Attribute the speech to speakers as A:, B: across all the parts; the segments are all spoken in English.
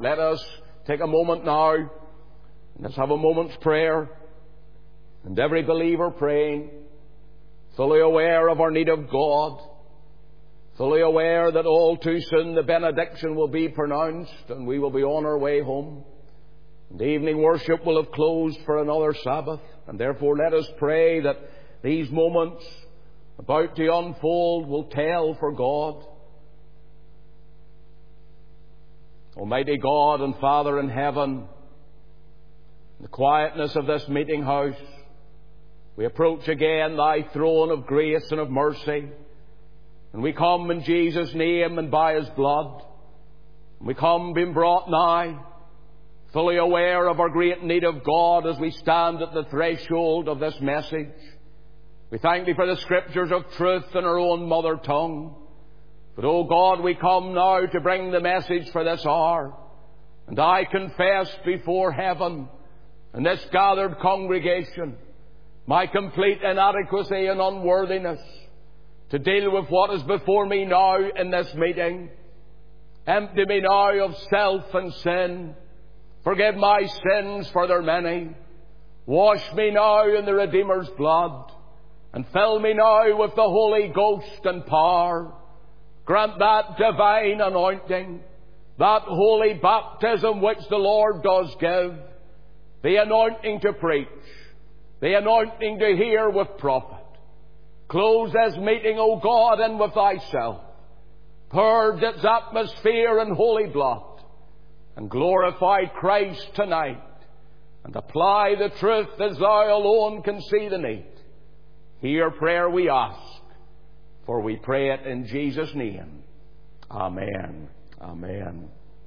A: let us take a moment now. Let's have a moment's prayer. And every believer praying, fully aware of our need of God, fully aware that all too soon the benediction will be pronounced and we will be on our way home. And evening worship will have closed for another Sabbath. And therefore let us pray that these moments about to unfold will tell for God. Almighty God and Father in heaven, in the quietness of this meeting house, we approach again Thy throne of grace and of mercy. And we come in Jesus' name and by His blood. We come being brought nigh, fully aware of our great need of God as we stand at the threshold of this message. We thank Thee for the Scriptures of truth in our own mother tongue. But, O God, we come now to bring the message for this hour. And I confess before heaven and this gathered congregation my complete inadequacy and unworthiness to deal with what is before me now in this meeting. Empty me now of self and sin. Forgive my sins, for they're many. Wash me now in the Redeemer's blood, and fill me now with the Holy Ghost and power. Grant that divine anointing, that holy baptism which the Lord does give, the anointing to preach, the anointing to hear with profit. Close this meeting, O God, in with Thyself. Purge its atmosphere in holy blood, and glorify Christ tonight, and apply the truth as Thou alone can see the need. Hear prayer we ask, for we pray it in Jesus' name. Amen. Amen.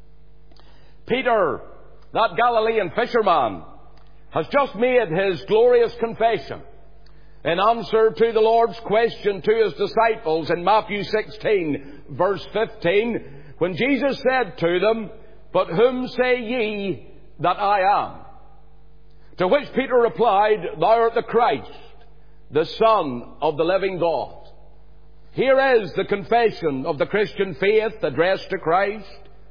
A: Peter, that Galilean fisherman, has just made his glorious confession in answer to the Lord's question to His disciples in Matthew 16, verse 15, when Jesus said to them, "But whom say ye that I am?" To which Peter replied, "Thou art the Christ, the Son of the living God." Here is the confession of the Christian faith addressed to Christ.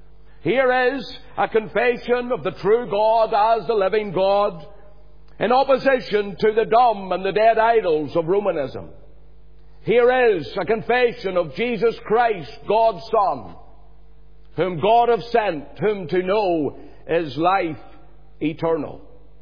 A: Here is a confession of the true God as the living God, in opposition to the dumb and the dead idols of Romanism. Here is a confession of Jesus Christ, God's Son, whom God hath sent, whom to know is life eternal.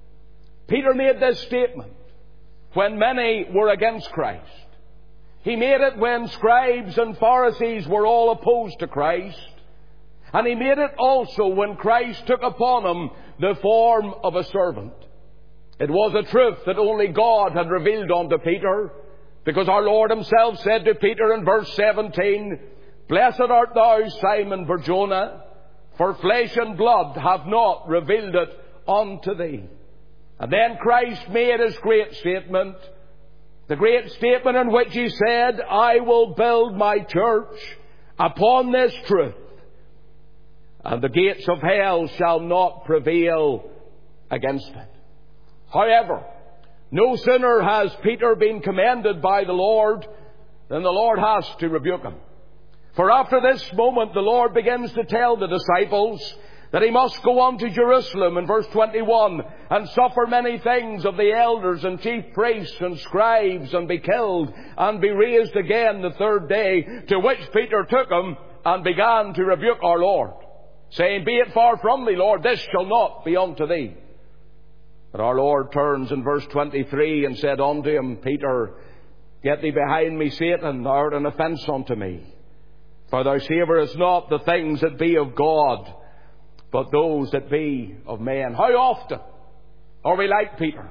A: Peter made this statement when many were against Christ. He made it when scribes and Pharisees were all opposed to Christ. And he made it also when Christ took upon him the form of a servant. It was a truth that only God had revealed unto Peter, because our Lord Himself said to Peter in verse 17, "Blessed art thou, Simon Bar-Jonah, for flesh and blood have not revealed it unto thee." And then Christ made His great statement, the great statement in which He said, "I will build my church upon this truth, and the gates of hell shall not prevail against it." However, no sooner has Peter been commended by the Lord than the Lord has to rebuke him. For after this moment, the Lord begins to tell the disciples that He must go on to Jerusalem in verse 21 and suffer many things of the elders and chief priests and scribes, and be killed and be raised again the third day. To which Peter took him and began to rebuke our Lord, saying, "Be it far from thee, Lord, this shall not be unto thee." But our Lord turns in verse 23 and said unto him, "Peter, get thee behind me, Satan, thou art an offence unto me. For thou savourest not the things that be of God, but those that be of men." How often are we like Peter?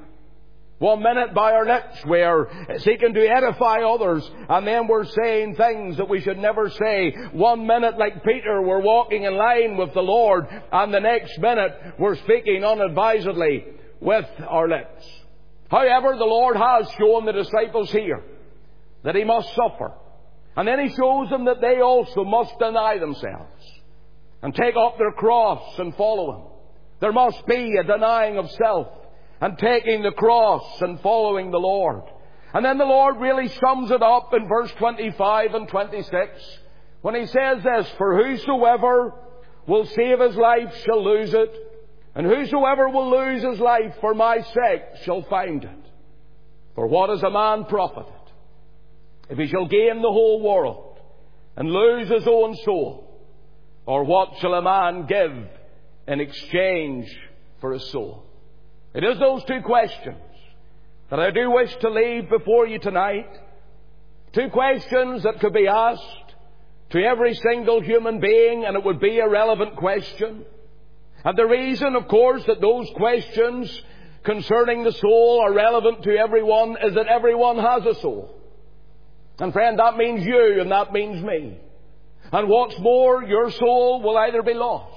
A: 1 minute by our lips we're seeking to edify others, and then we're saying things that we should never say. 1 minute, like Peter, we're walking in line with the Lord, and the next minute we're speaking unadvisedly with our lips. However, the Lord has shown the disciples here that He must suffer. And then He shows them that they also must deny themselves and take up their cross and follow Him. There must be a denying of self and taking the cross and following the Lord. And then the Lord really sums it up in verse 25 and 26 when He says this, "For whosoever will save his life shall lose it, and whosoever will lose his life for my sake shall find it. For what is a man profited, if he shall gain the whole world and lose his own soul? Or what shall a man give in exchange for his soul? It is those two questions that I do wish to leave before you tonight. Two questions that could be asked to every single human being, and it would be a relevant question. And the reason, of course, that those questions concerning the soul are relevant to everyone is that everyone has a soul. And friend, that means you and that means me. And what's more, your soul will either be lost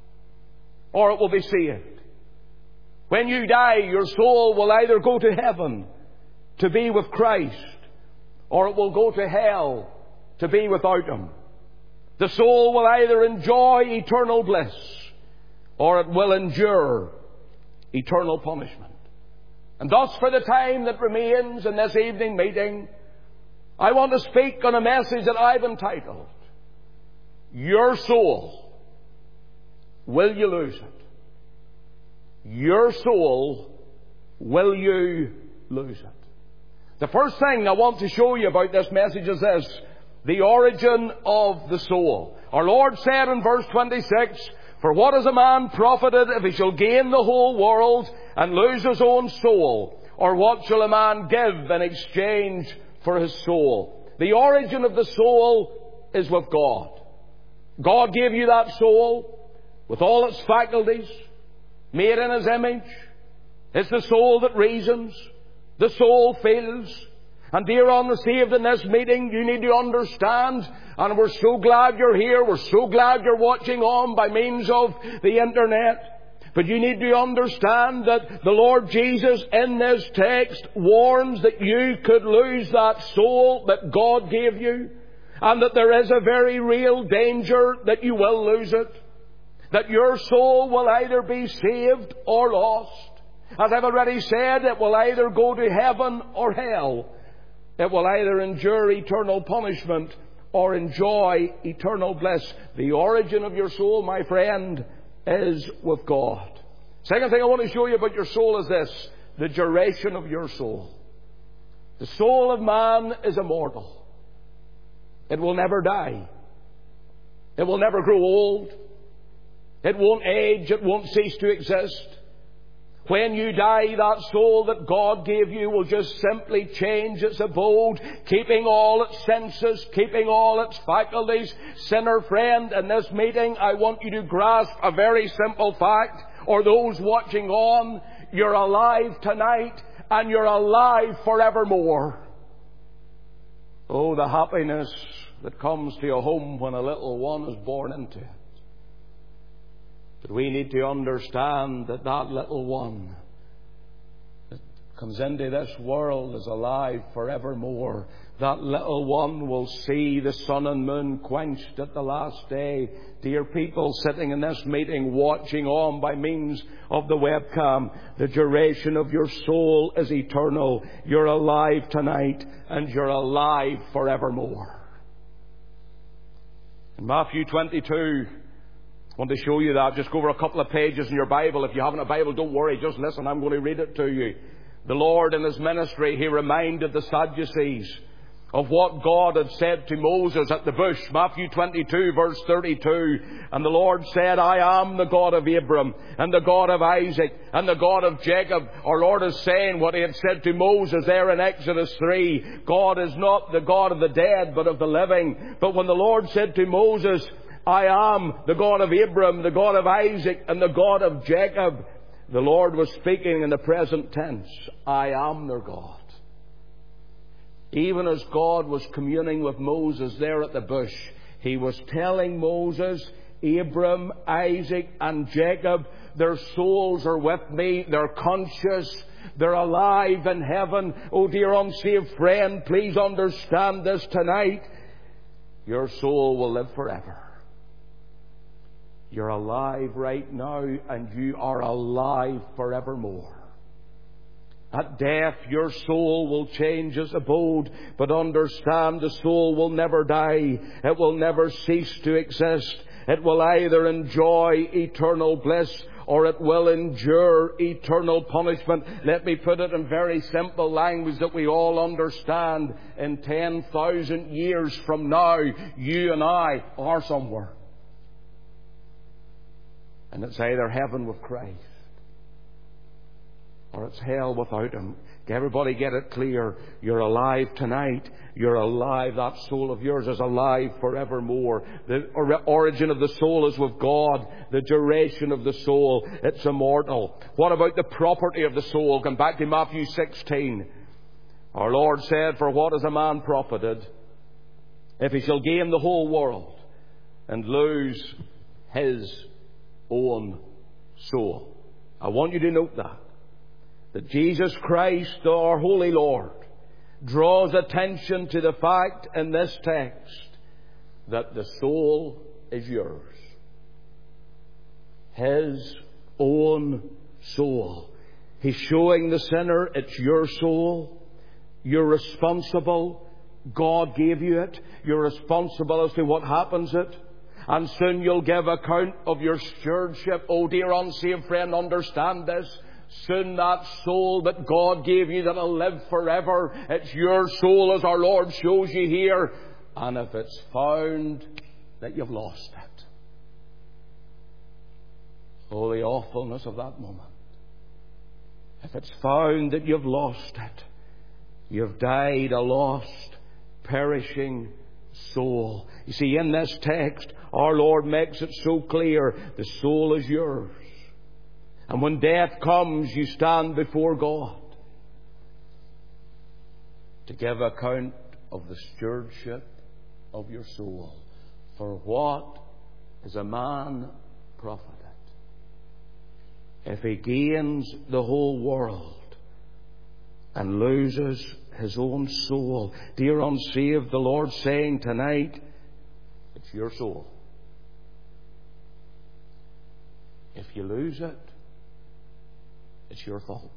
A: or it will be saved. When you die, your soul will either go to heaven to be with Christ, or it will go to hell to be without Him. The soul will either enjoy eternal bliss, or it will endure eternal punishment. And thus, for the time that remains in this evening meeting, I want to speak on a message that I've entitled, Your Soul, Will You Lose It? Your soul, will you lose it? The first thing I want to show you about this message is this: the origin of the soul. Our Lord said in verse 26, For what is a man profited if he shall gain the whole world and lose his own soul? Or what shall a man give in exchange for his soul? The origin of the soul is with God. God gave you that soul with all its faculties, made in His image. It's the soul that reasons. The soul feels. And dear unsaved, in this meeting, you need to understand, and we're so glad you're here, we're so glad you're watching on by means of the internet, but you need to understand that the Lord Jesus in this text warns that you could lose that soul that God gave you, and that there is a very real danger that you will lose it, that your soul will either be saved or lost. As I've already said, it will either go to heaven or hell. It will either endure eternal punishment or enjoy eternal bliss. The origin of your soul, my friend, is with God. Second thing I want to show you about your soul is this: the duration of your soul. The soul of man is immortal. It will never die. It will never grow old. It won't age. It won't cease to exist. When you die, that soul that God gave you will just simply change its abode, keeping all its senses, keeping all its faculties. Sinner friend, in this meeting, I want you to grasp a very simple fact, or those watching on: you're alive tonight and you're alive forevermore. Oh, the happiness that comes to a home when a little one is born into it. But we need to understand that that little one that comes into this world is alive forevermore. That little one will see the sun and moon quenched at the last day. Dear people sitting in this meeting, watching on by means of the webcam, the duration of your soul is eternal. You're alive tonight and you're alive forevermore. In Matthew 22, I want to show you that. Just go over a couple of pages in your Bible. If you haven't a Bible, don't worry. Just listen. I'm going to read it to you. The Lord in His ministry, He reminded the Sadducees of what God had said to Moses at the bush. Matthew 22 verse 32. And the Lord said, I am the God of Abram and the God of Isaac and the God of Jacob. Our Lord is saying what He had said to Moses there in Exodus 3. God is not the God of the dead, but of the living. But when the Lord said to Moses, I am the God of Abram, the God of Isaac, and the God of Jacob, the Lord was speaking in the present tense. I am their God. Even as God was communing with Moses there at the bush, He was telling Moses, Abram, Isaac, and Jacob, their souls are with me, they're conscious, they're alive in heaven. Oh, dear unsaved friend, please understand this tonight. Your soul will live forever. You're alive right now, and you are alive forevermore. At death, your soul will change its abode, but understand the soul will never die. It will never cease to exist. It will either enjoy eternal bliss or it will endure eternal punishment. Let me put it in very simple language that we all understand. In 10,000 years from now, you and I are somewhere. And it's either heaven with Christ or it's hell without Him. Everybody get it clear. You're alive tonight. You're alive. That soul of yours is alive forevermore. The origin of the soul is with God. The duration of the soul, it's immortal. What about the property of the soul? Come back to Matthew 16. Our Lord said, "For what is a man profited if he shall gain the whole world and lose his own soul?" I want you to note that Jesus Christ, our Holy Lord, draws attention to the fact in this text that the soul is yours. His own soul. He's showing the sinner it's your soul. You're responsible. God gave you it. You're responsible as to what happens it. And soon you'll give account of your stewardship. Oh, dear unsaved friend, understand this. Soon that soul that God gave you that'll live forever, it's your soul as our Lord shows you here. And if it's found that you've lost it, oh, the awfulness of that moment. If it's found that you've lost it, you've died a lost, perishing soul. You see, in this text, our Lord makes it so clear, the soul is yours. And when death comes, you stand before God to give account of the stewardship of your soul. For what is a man profited if he gains the whole world and loses his own soul? Dear unsaved, the Lord's saying tonight, it's your soul. If you lose it, it's your fault.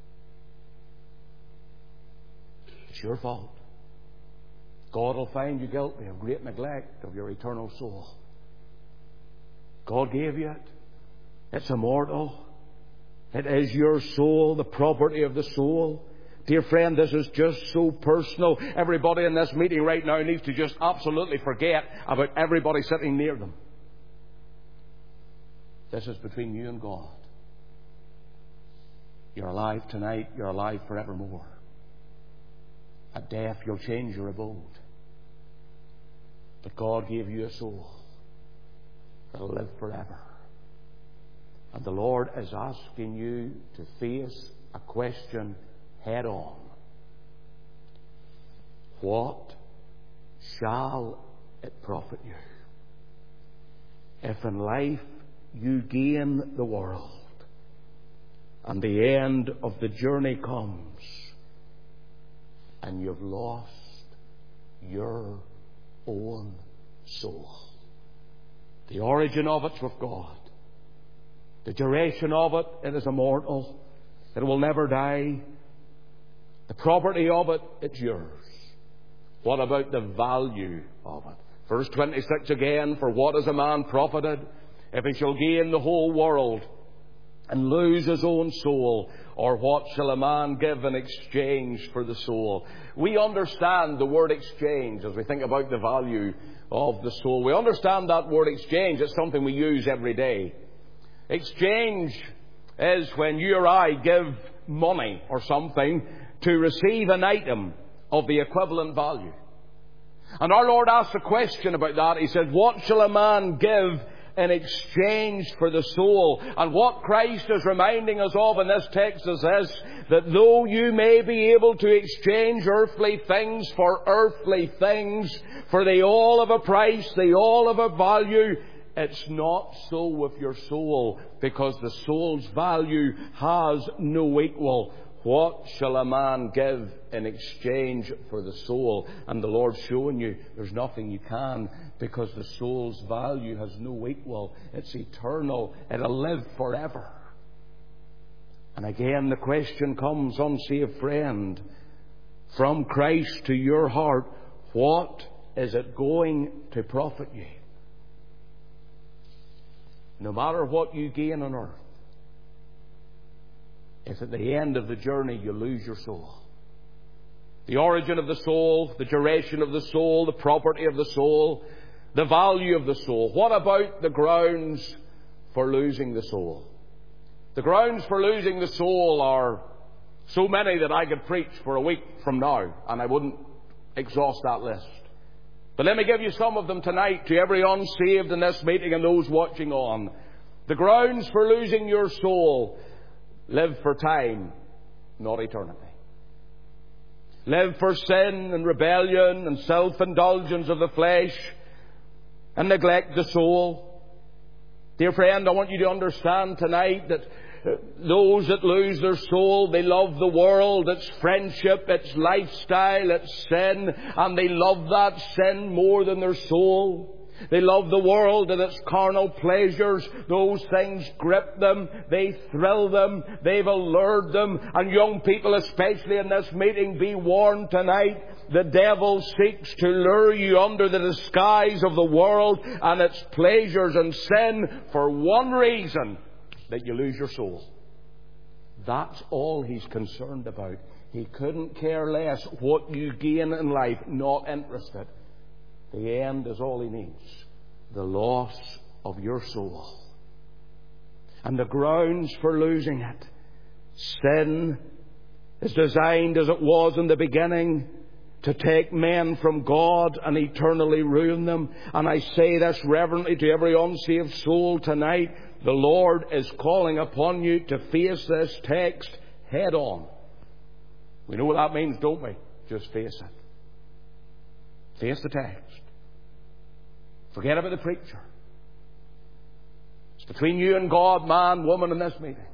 A: It's your fault. God will find you guilty of great neglect of your eternal soul. God gave you it. It's immortal. It is your soul, the property of the soul. Dear friend, this is just so personal. Everybody in this meeting right now needs to just absolutely forget about everybody sitting near them. This is between you and God. You're alive tonight. You're alive forevermore. At death, you'll change your abode. But God gave you a soul that'll live forever. And the Lord is asking you to face a question head on. What shall it profit you if in life you gain the world and the end of the journey comes and you've lost your own soul? The origin of it's with God. The duration of it, it is immortal. It will never die. The property of it, it's yours. What about the value of it? Verse 26 again, "For what is a man profited if he shall gain the whole world and lose his own soul? Or what shall a man give in exchange for the soul?" We understand the word exchange as we think about the value of the soul. We understand that word exchange. It's something we use every day. Exchange is when you or I give money or something to receive an item of the equivalent value. And our Lord asks a question about that. He said, "What shall a man give in exchange for the soul?" And what Christ is reminding us of in this text is this, that though you may be able to exchange earthly things for earthly things, for they all have a price, they all have a value, it's not so with your soul, because the soul's value has no equal. What shall a man give in exchange for the soul? And the Lord's showing you there's nothing you can, because the soul's value has no equal. It's eternal. It'll live forever. And again the question comes, unsaved friend, from Christ to your heart, what is it going to profit you? no matter what you gain on earth, if at the end of the journey you lose your soul. The origin of the soul, the duration of the soul, the property of the soul, the value of the soul. What about the grounds for losing the soul? The grounds for losing the soul are so many that I could preach for a week from now, and I wouldn't exhaust that list. But let me give you some of them tonight to every unsaved in this meeting and those watching on. The grounds for losing your soul: live for time, not eternity. Live for sin and rebellion and self-indulgence of the flesh and neglect the soul. Dear friend, I want you to understand tonight that those that lose their soul, they love the world, its friendship, its lifestyle, its sin, and they love that sin more than their soul. They love the world and its carnal pleasures. Those things grip them. They thrill them. They've allured them. And young people, especially in this meeting, be warned tonight. The devil seeks to lure you under the disguise of the world and its pleasures and sin for one reason: that you lose your soul. That's all he's concerned about. He couldn't care less what you gain in life, not interested. The end is all he needs: the loss of your soul. And the grounds for losing it: sin is designed, as it was in the beginning, to take men from God and eternally ruin them. And I say this reverently to every unsaved soul tonight: the Lord is calling upon you to face this text head on. We know what that means, don't we? Just face it. Face the text. Forget about the preacher. It's between you and God, man, woman, in this meeting.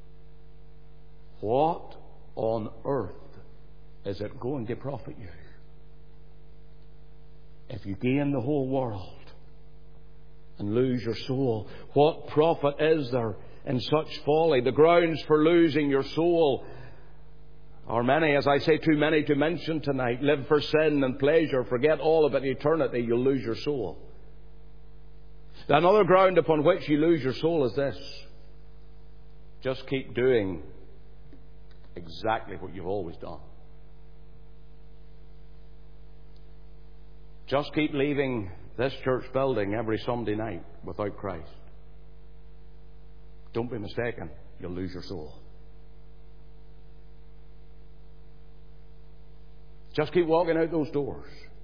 A: What on earth is it going to profit you if you gain the whole world and lose your soul? What profit is there in such folly? The grounds for losing your soul are many, as I say, too many to mention tonight. Live for sin and pleasure. Forget all about eternity. You'll lose your soul. Another ground upon which you lose your soul is this: just keep doing exactly what you've always done. Just keep leaving this church building every Sunday night without Christ. Don't be mistaken, you'll lose your soul. Just keep walking out those doors.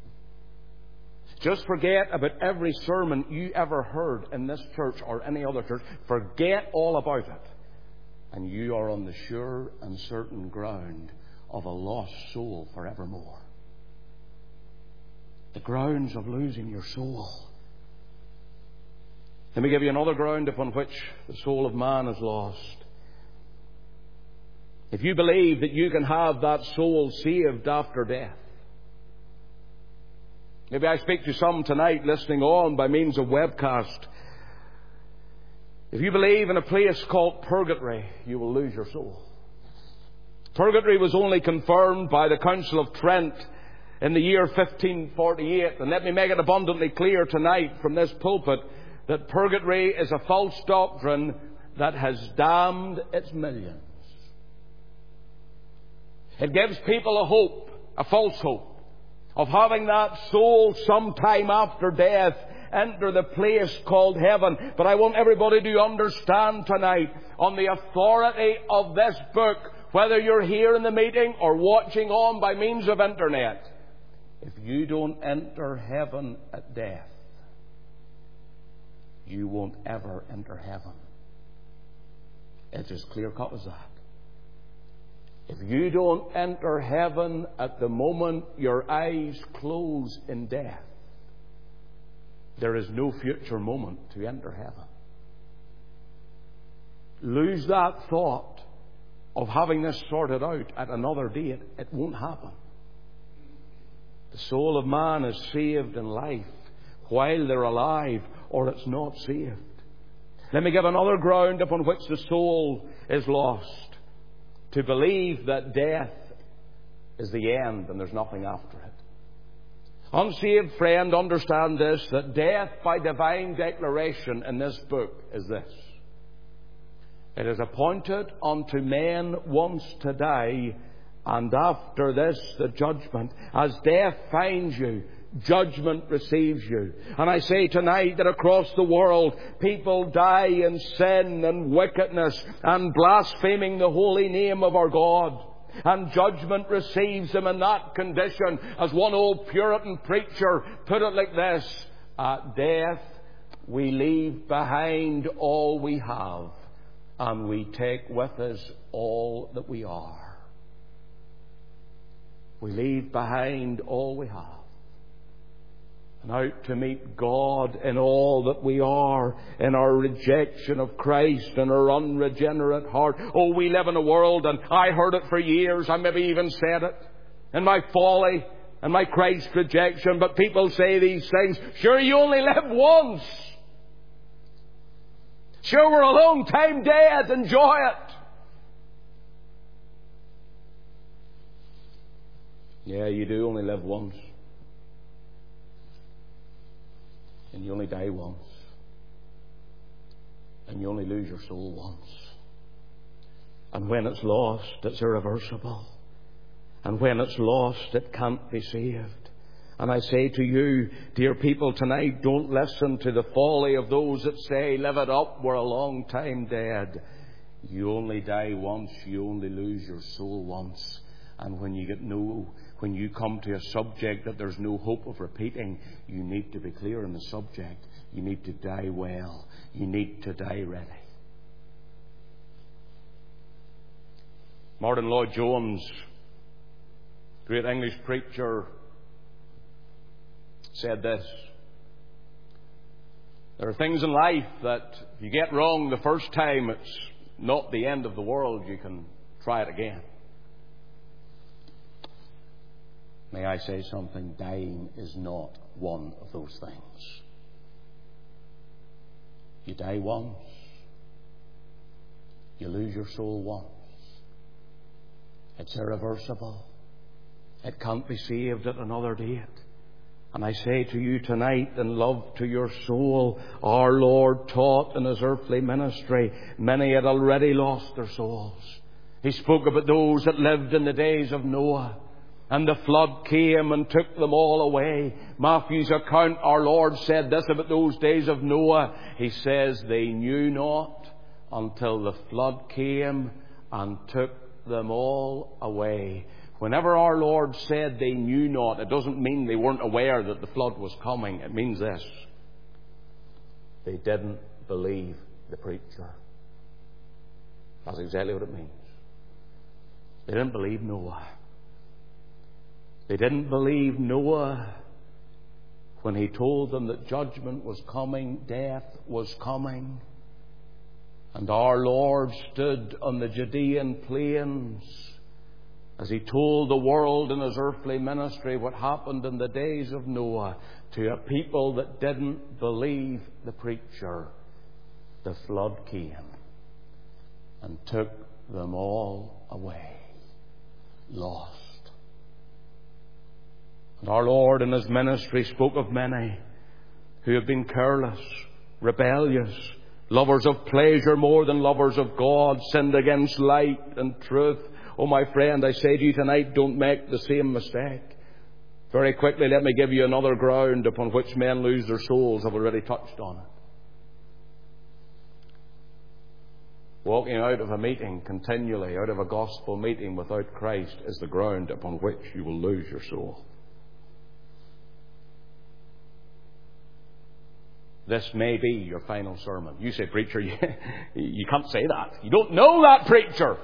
A: Just forget about every sermon you ever heard in this church or any other church. Forget all about it. And you are on the sure and certain ground of a lost soul forevermore. The grounds of losing your soul. Let me give you another ground upon which the soul of man is lost. If you believe that you can have that soul saved after death, maybe I speak to some tonight listening on by means of webcast. If you believe in a place called purgatory, you will lose your soul. Purgatory was only confirmed by the Council of Trent in the year 1548. And let me make it abundantly clear tonight from this pulpit that purgatory is a false doctrine that has damned its millions. It gives people a hope, a false hope, of having that soul sometime after death enter the place called heaven. But I want everybody to understand tonight, on the authority of this book, whether you're here in the meeting or watching on by means of internet, if you don't enter heaven at death, you won't ever enter heaven. It's as clear cut as that. If you don't enter heaven at the moment your eyes close in death, there is no future moment to enter heaven. Lose that thought of having this sorted out at another date. It won't happen. The soul of man is saved in life while they're alive, or it's not saved. Let me give another ground upon which the soul is lost. To believe that death is the end and there's nothing after it. Unsaved friend, understand this, that death by divine declaration in this book is this: it is appointed unto men once to die, and after this the judgment. As death finds you, judgment receives you. And I say tonight that across the world, people die in sin and wickedness and blaspheming the holy name of our God. And judgment receives them in that condition. As one old Puritan preacher put it like this: at death we leave behind all we have, and we take with us all that we are. We leave behind all we have, and out to meet God in all that we are, in our rejection of Christ and our unregenerate heart. Oh, we live in a world, and I heard it for years, I maybe even said it, in my folly and my Christ rejection, but people say these things: sure, you only live once. Sure, we're a long time dead, enjoy it. Yeah, you do only live once. And you only die once. And you only lose your soul once. And when it's lost, it's irreversible. And when it's lost, it can't be saved. And I say to you, dear people, tonight, don't listen to the folly of those that say, live it up, we're a long time dead. You only die once, you only lose your soul once. And when you come to a subject that there's no hope of repeating, you need to be clear on the subject. You need to die well. You need to die ready. Martin Lloyd-Jones, great English preacher, said this: there are things in life that if you get wrong the first time, it's not the end of the world. You can try it again. May I say something? Dying is not one of those things. You die once. You lose your soul once. It's irreversible. It can't be saved at another date. And I say to you tonight, in love to your soul, our Lord taught in His earthly ministry, many had already lost their souls. He spoke about those that lived in the days of Noah. And the flood came and took them all away. Matthew's account, our Lord said this about those days of Noah. He says, they knew not until the flood came and took them all away. Whenever our Lord said they knew not, it doesn't mean they weren't aware that the flood was coming. It means this: they didn't believe the preacher. That's exactly what it means. They didn't believe Noah. They didn't believe Noah when he told them that judgment was coming, death was coming. And our Lord stood on the Judean plains as He told the world in His earthly ministry what happened in the days of Noah to a people that didn't believe the preacher. The flood came and took them all away, lost. And our Lord in His ministry spoke of many who have been careless, rebellious, lovers of pleasure more than lovers of God, sinned against light and truth. Oh, my friend, I say to you tonight, don't make the same mistake. Very quickly, let me give you another ground upon which men lose their souls. I've already touched on it. Walking out of a meeting continually, out of a gospel meeting without Christ, is the ground upon which you will lose your soul. This may be your final sermon. You say, preacher, you can't say that. You don't know that, preacher.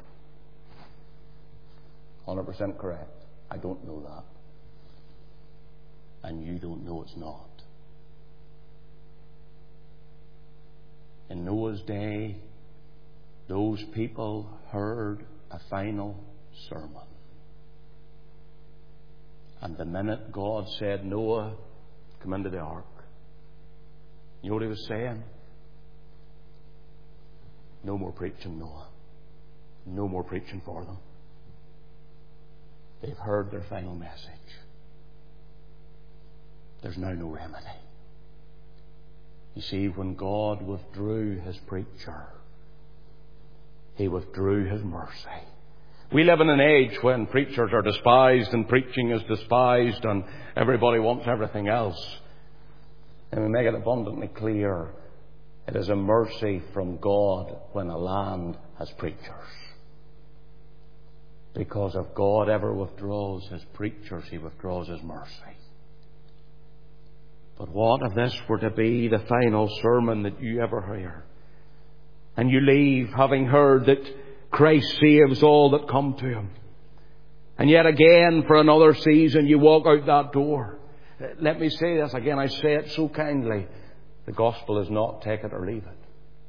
A: 100% correct. I don't know that. And you don't know it's not. In Noah's day, those people heard a final sermon. And the minute God said, Noah, come into the ark, you know what He was saying? No more preaching, Noah. No more preaching for them. They've heard their final message. there's now no remedy. You see, when God withdrew His preacher, He withdrew His mercy. We live in an age when preachers are despised and preaching is despised and everybody wants everything else. And we make it abundantly clear, it is a mercy from God when a land has preachers. Because if God ever withdraws His preachers, He withdraws His mercy. But what if this were to be the final sermon that you ever hear? And you leave having heard that Christ saves all that come to Him. And yet again, for another season, you walk out that door. Let me say this again, I say it so kindly. The gospel is not take it or leave it.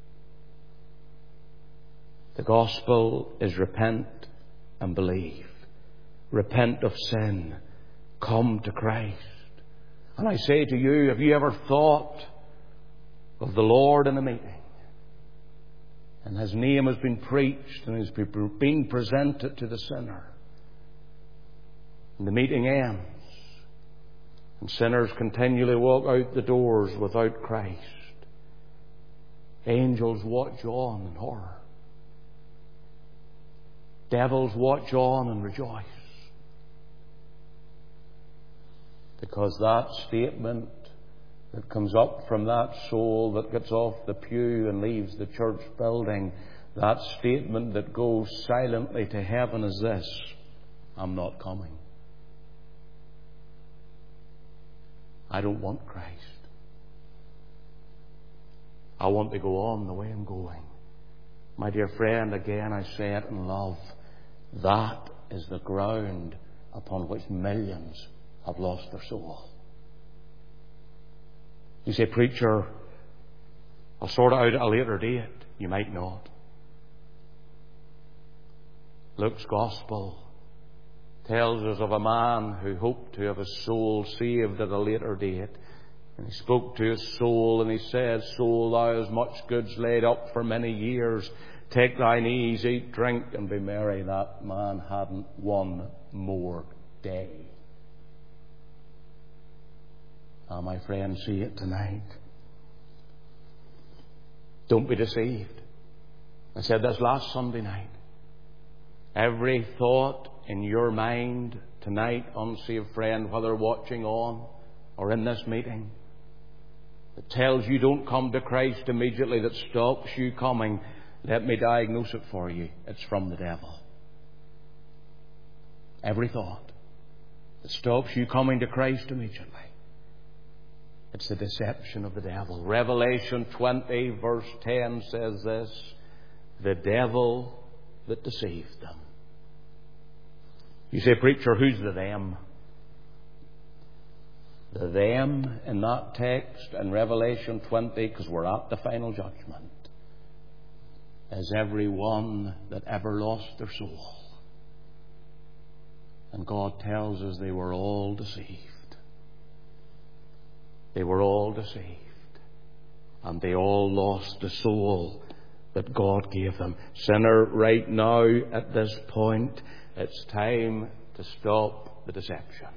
A: The gospel is repent and believe. Repent of sin. Come to Christ. And I say to you, have you ever thought of the Lord in a meeting? And His name has been preached and has been presented to the sinner. And the meeting ends. And sinners continually walk out the doors without Christ. Angels watch on in horror. Devils watch on and rejoice. Because that statement that comes up from that soul that gets off the pew and leaves the church building, that statement that goes silently to heaven is this: I'm not coming. I don't want Christ. I want to go on the way I'm going. My dear friend, again I say it in love, that is the ground upon which millions have lost their soul. You say, preacher, I'll sort it out at a later date. You might not. Luke's Gospel tells us of a man who hoped to have his soul saved at a later date. And he spoke to his soul and he said, Soul, thou hast much goods laid up for many years. Take thine ease, eat, drink, and be merry. That man hadn't one more day. My friend, see it tonight. Don't be deceived. I said this last Sunday night. Every thought in your mind tonight, unsaved friend, whether watching on or in this meeting, that tells you don't come to Christ immediately, that stops you coming, let me diagnose it for you. It's from the devil. Every thought that stops you coming to Christ immediately, it's the deception of the devil. Revelation 20 verse 10 says this: the devil that deceived them. You say, preacher, who's the them? The them in that text in Revelation 20, because we're at the final judgment, is everyone that ever lost their soul. And God tells us they were all deceived. They were all deceived. And they all lost the soul that God gave them. Sinner, right now at this point, it's time to stop the deception.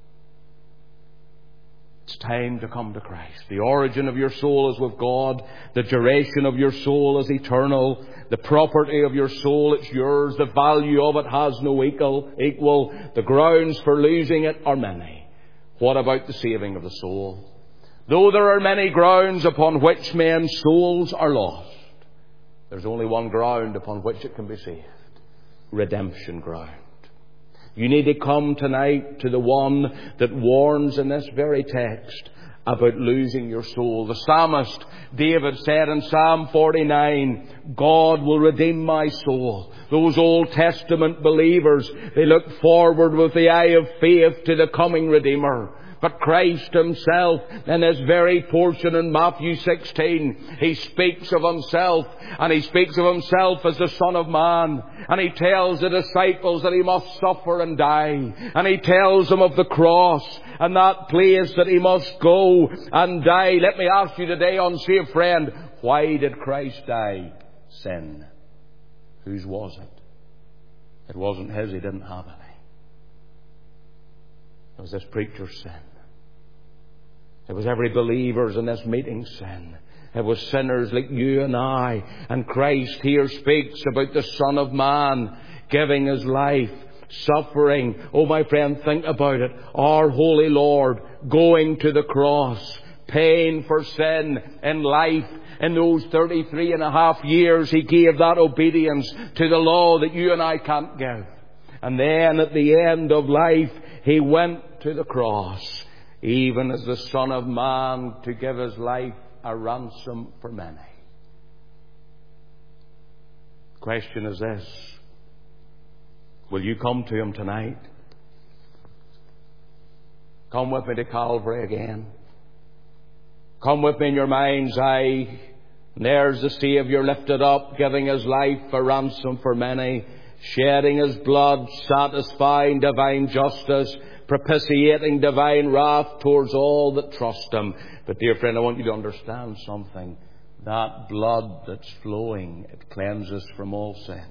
A: It's time to come to Christ. The origin of your soul is with God. The duration of your soul is eternal. The property of your soul, it's yours. The value of it has no equal. The grounds for losing it are many. What about the saving of the soul? Though there are many grounds upon which men's souls are lost, there's only one ground upon which it can be saved. Redemption ground. You need to come tonight to the one that warns in this very text about losing your soul. The psalmist David said in Psalm 49, God will redeem my soul. Those Old Testament believers, they look forward with the eye of faith to the coming Redeemer. But Christ Himself, in this very portion in Matthew 16, He speaks of Himself, and He speaks of Himself as the Son of Man. And He tells the disciples that He must suffer and die. And He tells them of the cross and that place that He must go and die. Let me ask you today, unsaved friend, why did Christ die? Sin. Whose was it? It wasn't His. He didn't have any. It was this preacher's sin. It was every believer's in this meeting sin. It was sinners like you and I. And Christ here speaks about the Son of Man giving His life, suffering. Oh, my friend, think about it. Our Holy Lord going to the cross, paying for sin in life. In those 33 and a half years, He gave that obedience to the law that you and I can't give. And then at the end of life, He went to the cross, even as the Son of Man, to give His life a ransom for many. The question is this: will you come to Him tonight? Come with me to Calvary again. Come with me in your mind's eye. And there's the Saviour lifted up, giving His life a ransom for many, shedding His blood, satisfying divine justice, propitiating divine wrath towards all that trust Him. But dear friend, I want you to understand something. That blood that's flowing, it cleanses from all sin.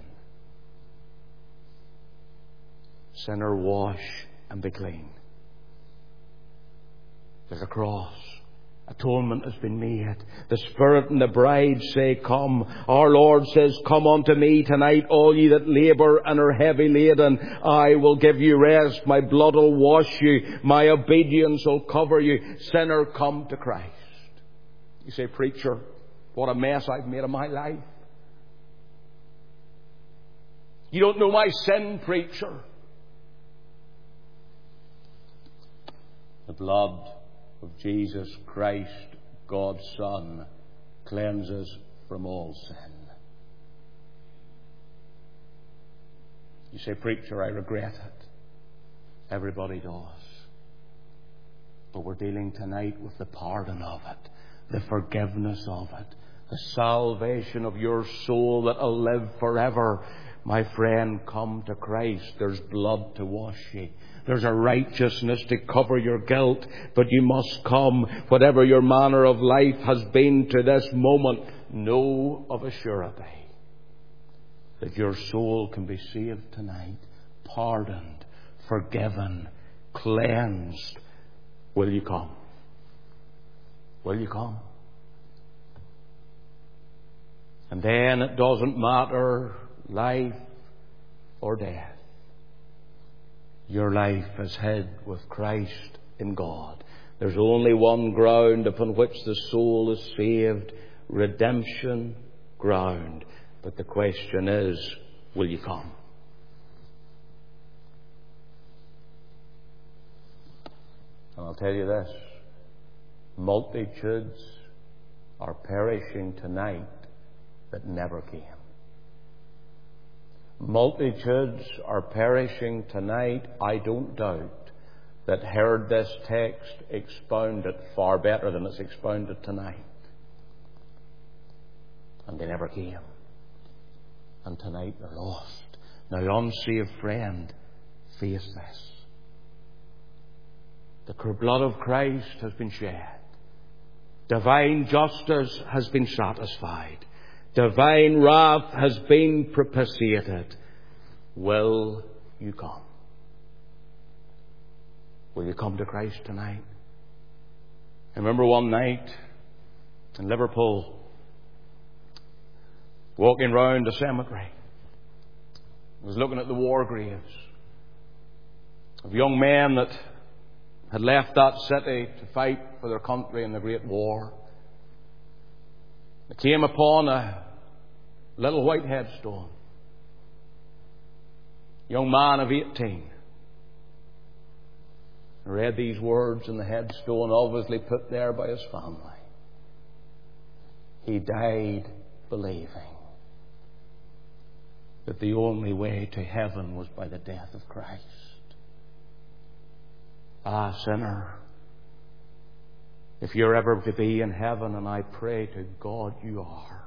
A: Sinner, wash and be clean. There's a cross. Atonement has been made. The Spirit and the bride say, come. Our Lord says, come unto me tonight, all ye that labour and are heavy laden. I will give you rest. My blood will wash you. My obedience will cover you. Sinner, come to Christ. You say, preacher, what a mess I've made of my life. You don't know my sin, preacher. The blood of Jesus Christ, God's Son, cleanses from all sin. You say, preacher, I regret it. Everybody does. But we're dealing tonight with the pardon of it, the forgiveness of it, the salvation of your soul that will live forever. My friend, come to Christ. There's blood to wash you. There's a righteousness to cover your guilt. But you must come, whatever your manner of life has been to this moment, know of a surety that your soul can be saved tonight, pardoned, forgiven, cleansed. Will you come? Will you come? And then it doesn't matter life or death. Your life is hid with Christ in God. There's only one ground upon which the soul is saved, redemption ground. But the question is, will you come? And I'll tell you this, multitudes are perishing tonight that never came. Multitudes are perishing tonight, I don't doubt, that heard this text expounded far better than it's expounded tonight. And they never came. And tonight they're lost. Now, unsaved friend, face this. The blood of Christ has been shed. Divine justice has been satisfied. Divine wrath has been propitiated. Will you come? Will you come to Christ tonight? I remember one night in Liverpool, walking round a cemetery. I was looking at the war graves of young men that had left that city to fight for their country in the Great War. I came upon a little white headstone. Young man of 18. I read these words in the headstone, obviously put there by his family. He died believing that the only way to heaven was by the death of Christ. Ah, sinner, if you're ever to be in heaven, and I pray to God you are,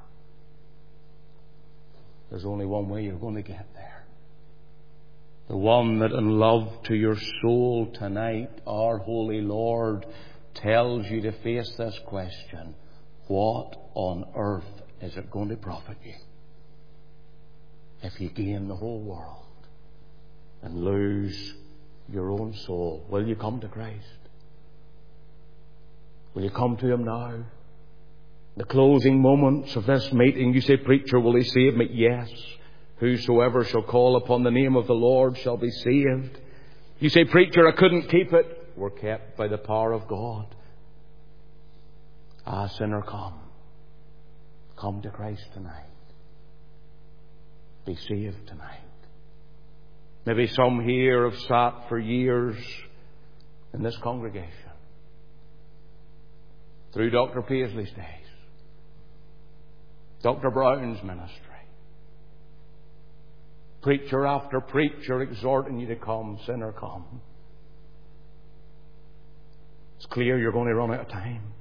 A: there's only one way you're going to get there. The one that in love to your soul tonight, our Holy Lord, tells you to face this question: what on earth is it going to profit you if you gain the whole world and lose your own soul? Will you come to Christ? Will you come to Him now? The closing moments of this meeting, you say, preacher, will He save me? Yes. Whosoever shall call upon the name of the Lord shall be saved. You say, preacher, I couldn't keep it. We're kept by the power of God. Ah, sinner, come. Come to Christ tonight. Be saved tonight. Maybe some here have sat for years in this congregation through Dr. Paisley's days, Dr. Brown's ministry, preacher after preacher exhorting you to come. Sinner, come. It's clear you're going to run out of time.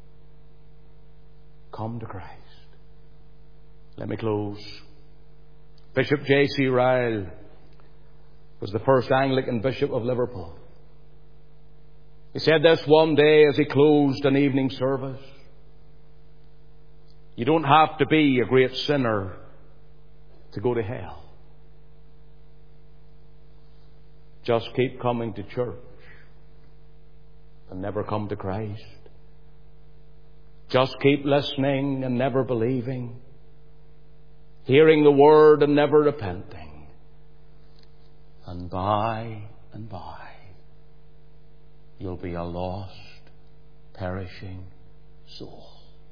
A: Come to Christ. Let me close. Bishop J.C. Ryle was the first Anglican bishop of Liverpool. He said this one day as he closed an evening service. You don't have to be a great sinner to go to hell. Just keep coming to church and never come to Christ. Just keep listening and never believing. Hearing the word and never repenting. And by and by, you'll be a lost, perishing soul.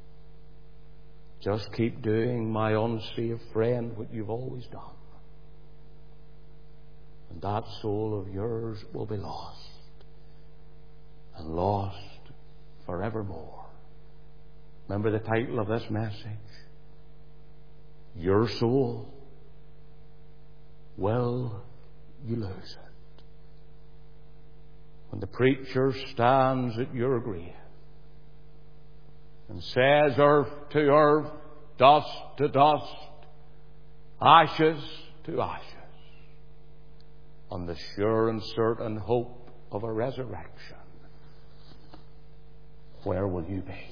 A: Just keep doing, my unsaved friend, what you've always done. And that soul of yours will be lost. And lost forevermore. Remember the title of this message? Your soul. Will you lose it? When the preacher stands at your grave and says, earth to earth, dust to dust, ashes to ashes, on the sure and certain hope of a resurrection, where will you be?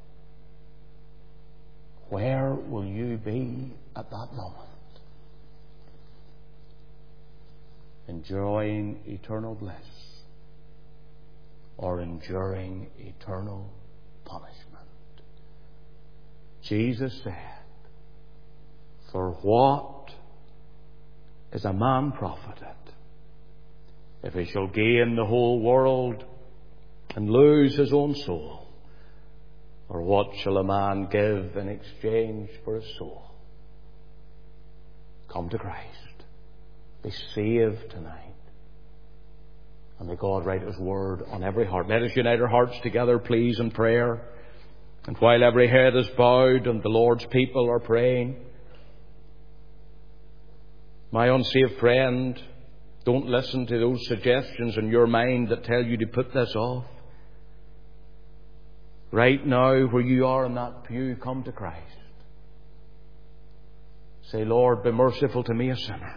A: Where will you be at that moment? Enjoying eternal bliss or enduring eternal punishment? Jesus said, for what is a man profited if he shall gain the whole world and lose his own soul? Or what shall a man give in exchange for his soul? Come to Christ. Be saved tonight. And may God write His word on every heart. Let us unite our hearts together, please, in prayer. And while every head is bowed and the Lord's people are praying, my unsaved friend, don't listen to those suggestions in your mind that tell you to put this off. Right now, where you are in that pew, come to Christ. Say, Lord, be merciful to me, a sinner.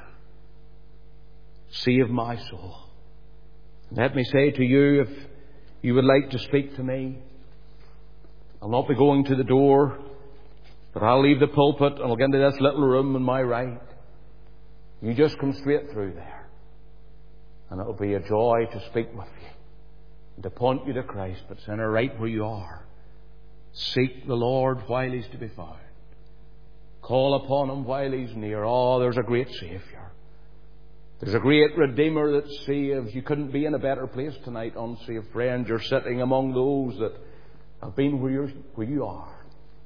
A: Save my soul. Let me say to you, if you would like to speak to me, I'll not be going to the door, but I'll leave the pulpit and I'll get into this little room on my right. You just come straight through there. And it'll be a joy to speak with you and to point you to Christ. But sinner, right where you are, seek the Lord while He's to be found. Call upon Him while He's near. Oh, there's a great Saviour. There's a great Redeemer that saves. You couldn't be in a better place tonight, unsaved friend. You're sitting among those that have been where you are.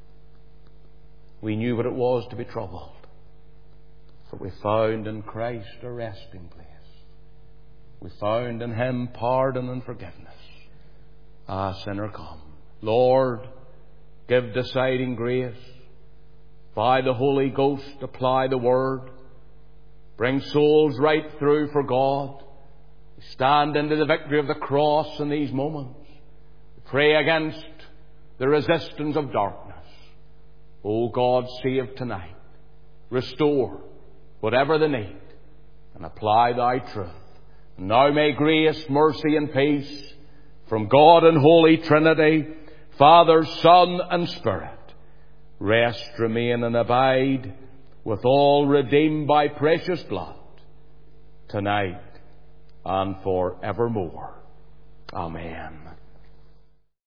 A: We knew what it was to be troubled, but we found in Christ a resting place. We found in Him pardon and forgiveness. Ah, sinner, come. Lord, give deciding grace. By the Holy Ghost, apply the Word. Bring souls right through for God. Stand into the victory of the cross in these moments. Pray against the resistance of darkness. O God, save tonight. Restore whatever the need and apply Thy truth. And now may grace, mercy and peace from God and Holy Trinity, Father, Son and Spirit, rest, remain and abide with all redeemed by precious blood, tonight and for evermore. Amen.